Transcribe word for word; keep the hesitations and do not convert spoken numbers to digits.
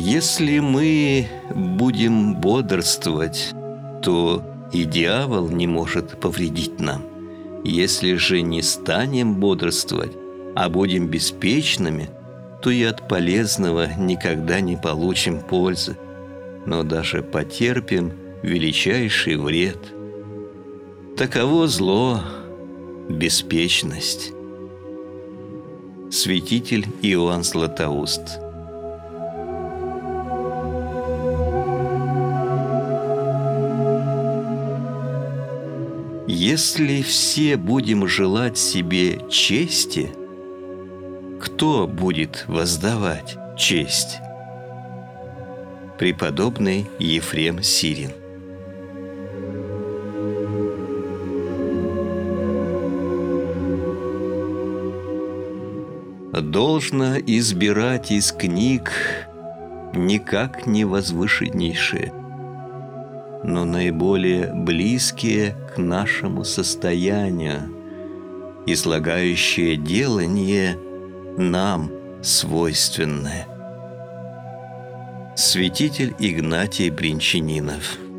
Если мы будем бодрствовать, то и дьявол не может повредить нам. Если же не станем бодрствовать, а будем беспечными, то и от полезного никогда не получим пользы, но даже потерпим величайший вред. Таково зло, беспечность. Святитель Иоанн Златоуст. Если все будем желать себе чести, кто будет воздавать честь? Преподобный Ефрем Сирин. Должно избирать из книг никак не возвышеннейшие, но наиболее близкие к нашему состоянию, излагающие делание нам свойственное. Святитель Игнатий Бринчанинов.